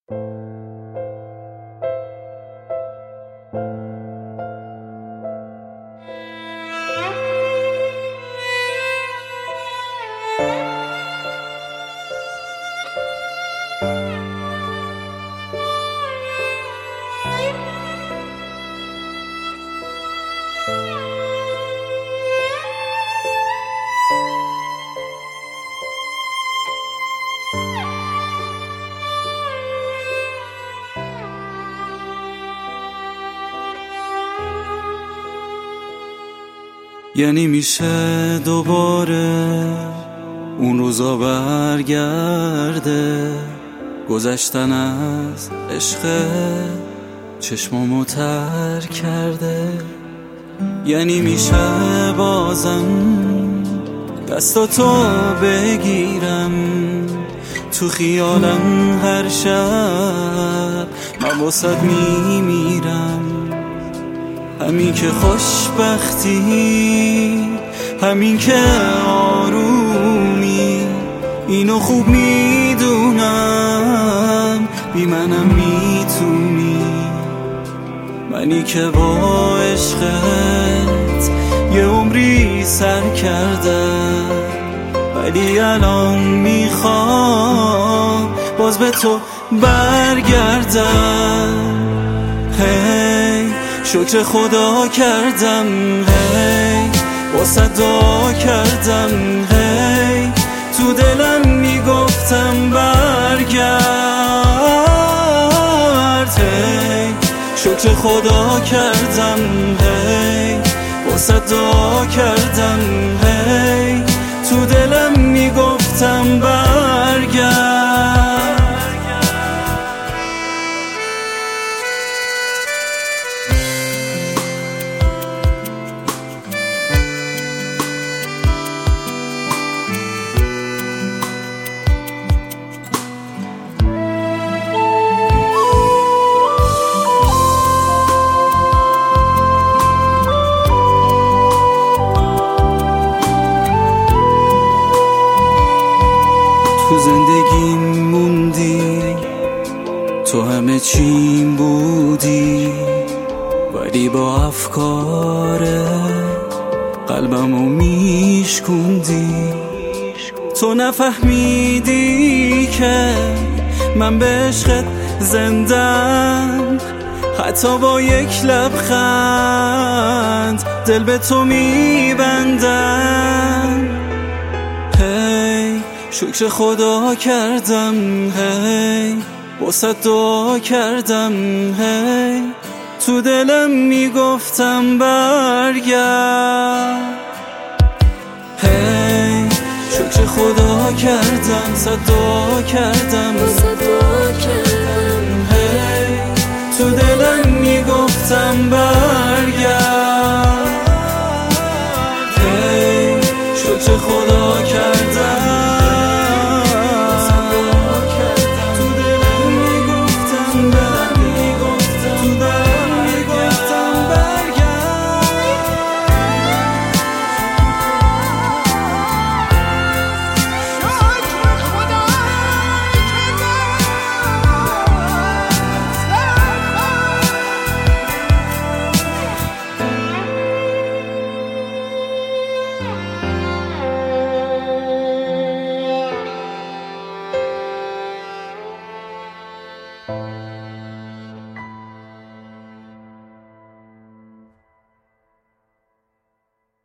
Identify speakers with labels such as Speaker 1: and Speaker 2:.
Speaker 1: یعنی میشه دوباره اون روزا برگرده، گذشتن از عشق چشمامو تر کرده. یعنی میشه بازم دستاتو بگیرم تو خیالم هر شب من واسد میمیرم. همین که خوشبختی، همین که آرومی، اینو خوب میدونم بی منم میتونی. منی که با عشقت یه عمری سر کردم، ولی الان میخوام باز به تو برگردم. هی شکر خدا کردم، هی واسه دعا کردم، هی تو دلم میگفتم برگرد. هی شکر خدا کردم، هی واسه دعا کردم، هی تو دلم میگفتم برگرد. تو زندگیم موندی، تو همه چیم بودی، ولی با افکار قلبمو میشکوندی. تو نفهمیدی که من به عشقت زندم، حتی با یک لبخند دل به تو میبندم. شکر خدا کردم، هی واسه دعا کردم، هی تو دلم میگفتم برگرد. هی شکر خدا کردم، صد دعا کردم، هی تو دلم میگفتم برگرد. هی شکر خدا کردم.